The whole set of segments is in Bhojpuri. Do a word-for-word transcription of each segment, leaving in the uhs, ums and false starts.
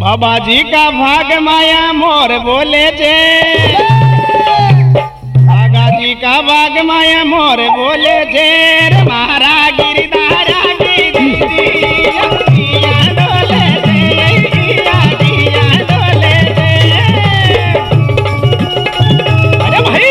बाबा जी का भाग माया मोर बोले जे, बाबा जी का भाग माया मोर बोले जे, रे मारा गिरधारा की दीदी अखियाँ डोले जे, अखियाँ डोले जे। अरे भाई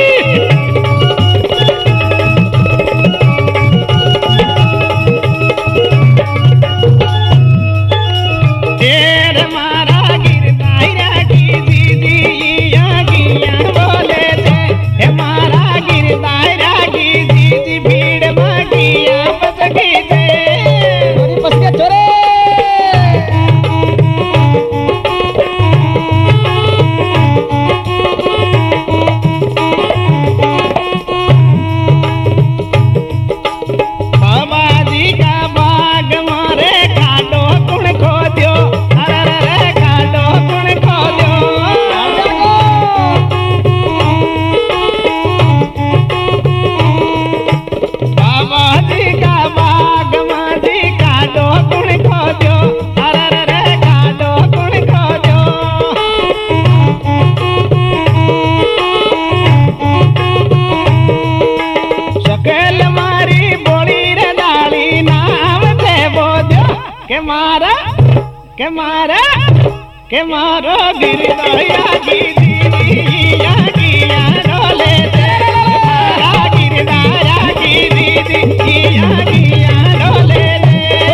के मारा के मारा के मारो गिरधारा की दीदी अखियाँ डोले जे, मारा गिरधारा की दीदी अखियाँ डोले जे।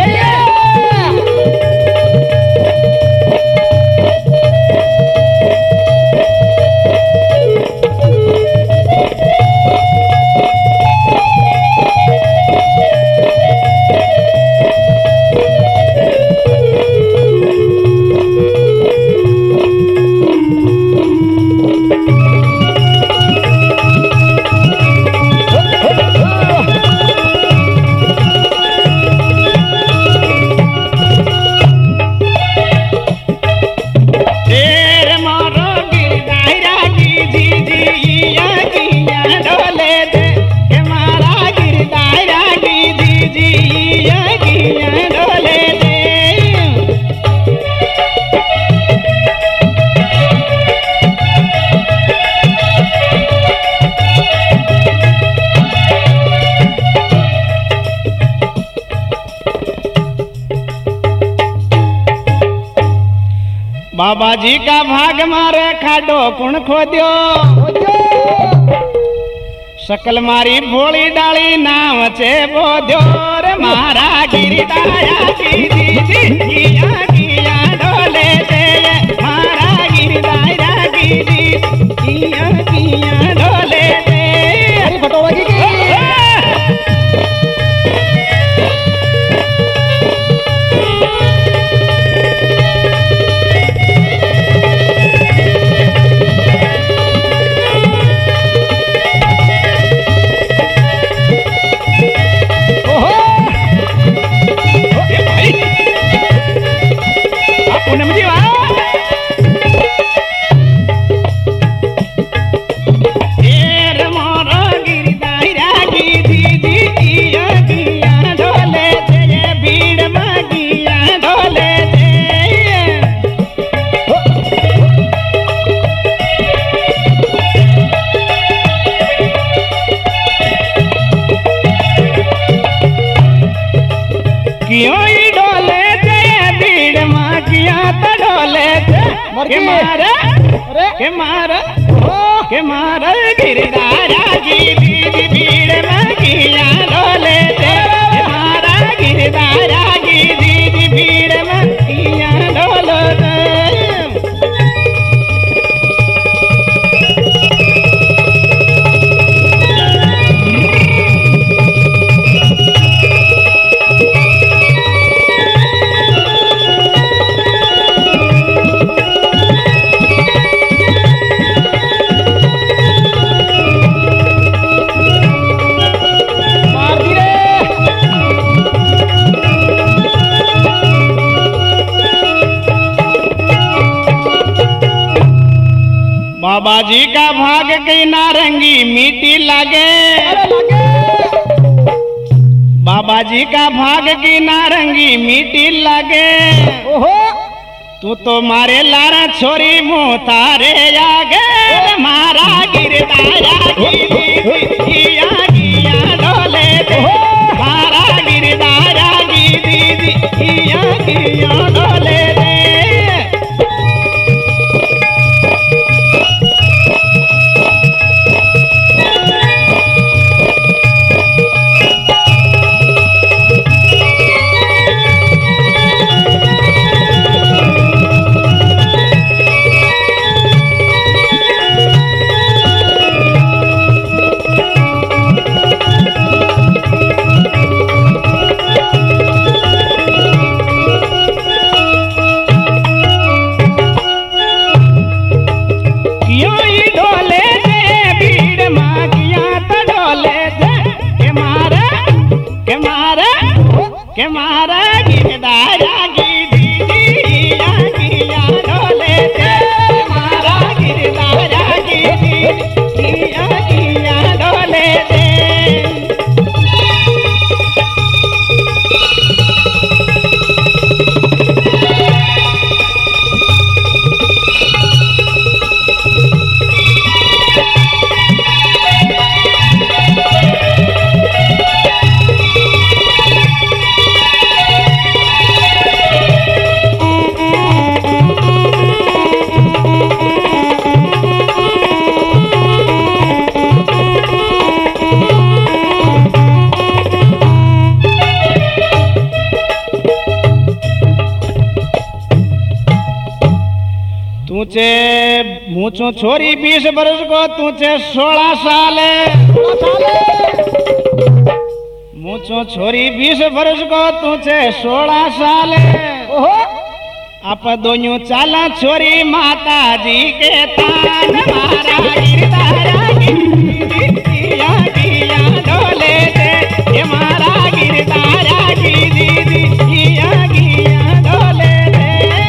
बाबा जी का भाग मारे खाडो कुण खोद्यो, सकल मारी भोली डाली नाम चे बोध्यो, रे मारा गिरधारा की दीदी अखियाँ डोले जे, मारा गिरधारा की दीदी अखियाँ डोले जे। अरे फटोवा की के मारा के मारा के मारा गिरधारा की दीदी भीड़ मखियाँ डोले जे, मारा गिरधारा की दीदी भीड़ मखियाँ डोले जे। बाबा जी का भाग की नारंगी मीठी लागे, बाबा जी का भाग की नारंगी मीठी लागे, ओहो तू तो मारे लारा छोरी मुँह तारे आगे मारा गिरदारा गिया गिया डोले दे मारा गिरदारा गी दीदी गिया गिया डोले दे। के मारा गिरदारा गी दीदिया गिया डोले दे मारा गिरदारा गी दीदिया गिया डोले दे। तुझे मुझो छोरी बीस वर्ष को तुझे सोलह साल मुझो छोरी बीस वर्ष को तुझे सोलह साल आप दोनों चाला छोरी माता जी के तान मारा गिरदारा गिया गिया डोले दे ये मारा गिरदारा गी दीदी गिया गिया डोले दे।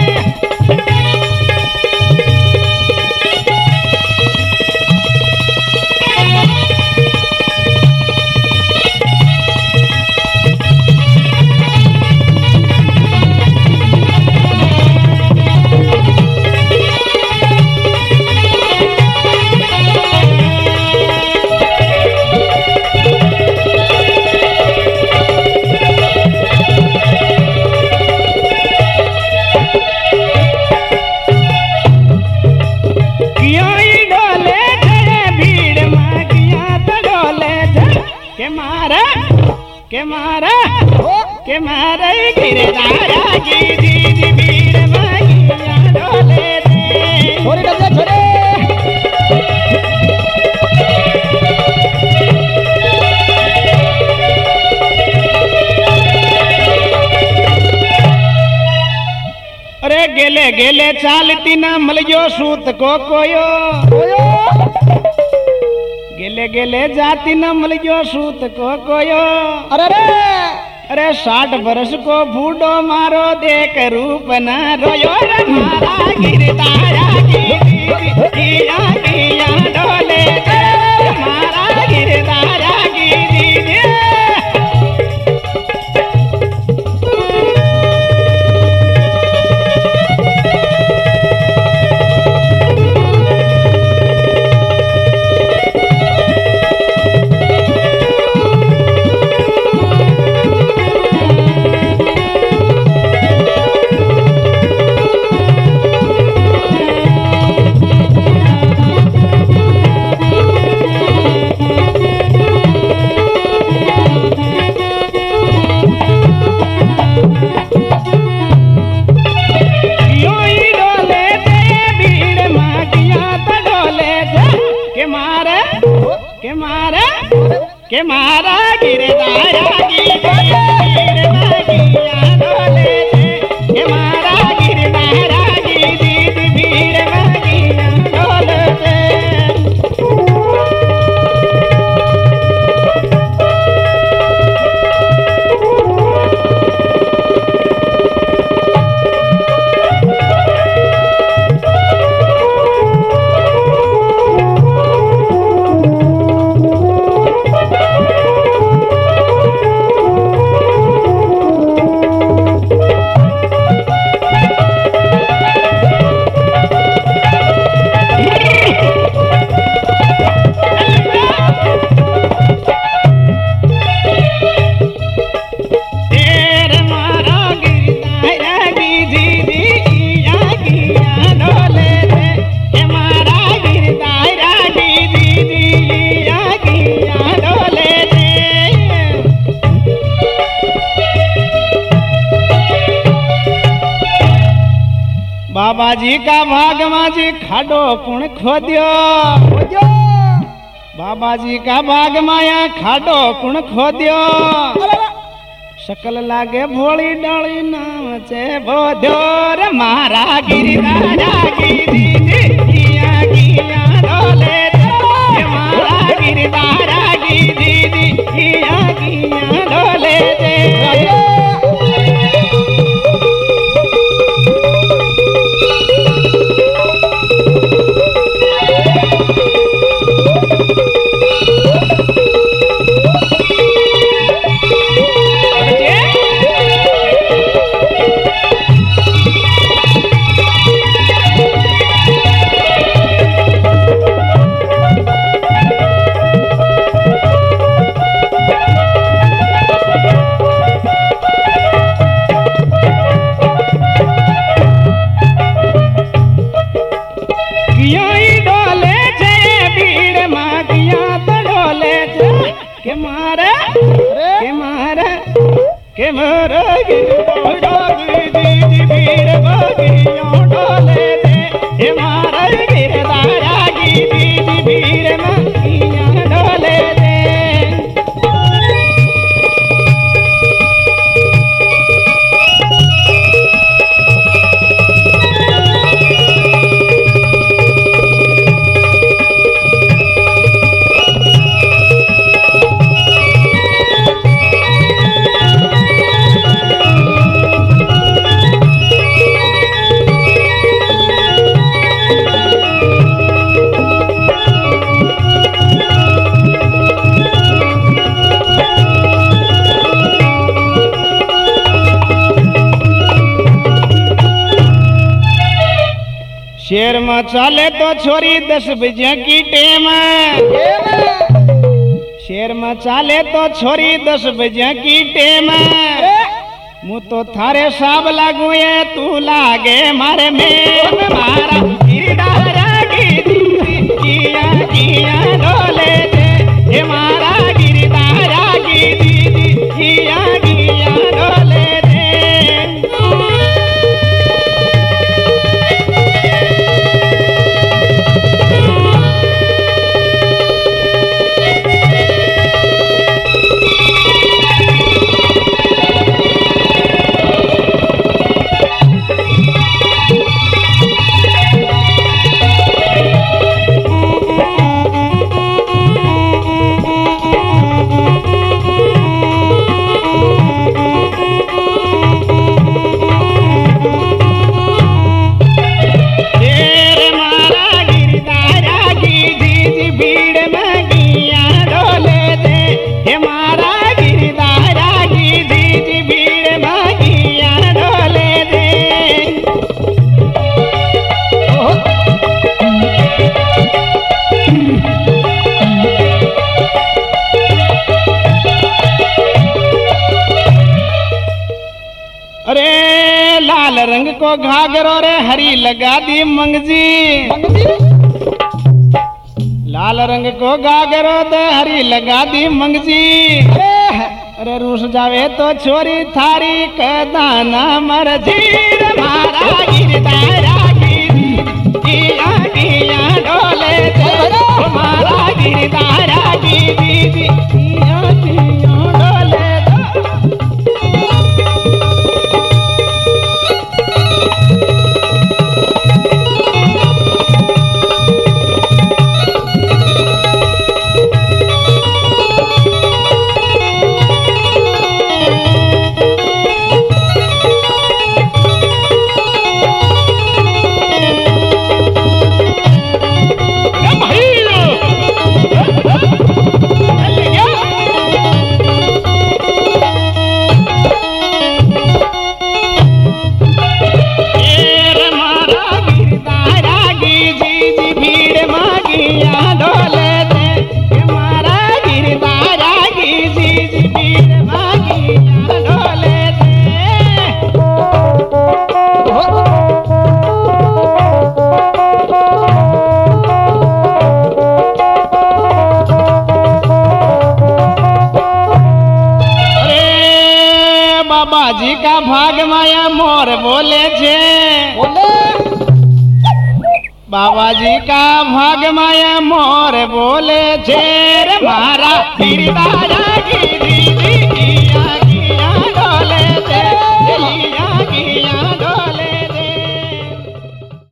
के मारा के मारा गिरदारा गी दीदी भीड़ मागिया डोले दे छोरे डोले छोरे। अरे गेले गेले चालती ना मलियो सूत को कोयो गेले गेले जाती न मलियो सूत को कोयो। अरे रे अरे साठ वर्ष को बूढ़ो मारो देख रूप न रोयो रे मारा गिरदारा गिया गिया डोले दे मारा गिरदारा गी दीदी। के मारा गिरदारा गी भीड़ मागिया डोले दे के मारा गिरदारा गी दीदी भीड़ मागिया डोले दे। बाबा जी का भाग माजी खाडो कुण खोद्यो खोद्यो बाबा जी का भाग माया खाडो कुण खोद्यो शकल लागे भोली डाली नाम चे बोध्यो रे मारा गिरिराजा गिरी किया किया डोले रे मारा गिरिराजा गिरी किया किया डोले रे के मारा के मारा के मारा भीड़ बगियों डोले दे हे मारा गिरदारा गिरी भीड़ बगियों डोले दे शेर में चाले तो छोरी दस बजे की टेम शेर में चाले तो छोरी दस बजे की टेम मु तो थारे साब लागू ये तू लागे मारे में मारा गिरदारा किया किया डोले दे हे मारा गिरदारा किया किया डोले दे रंग को घाघरो रे हरी लगा दी मंगजी लाल रंग को घाघरो दे हरी लगा दी मंगजी अरे रूस जावे तो छोरी थारी कदाना मरजी मारा गिरदारा किया किया डोले दे मारा गिरदारा किया किया डोले बाबाजी का भाग माया मोर बोले छे बोले बाबाजी का भाग माया मोर बोले छे रे मारा गिरदाया गिरी जी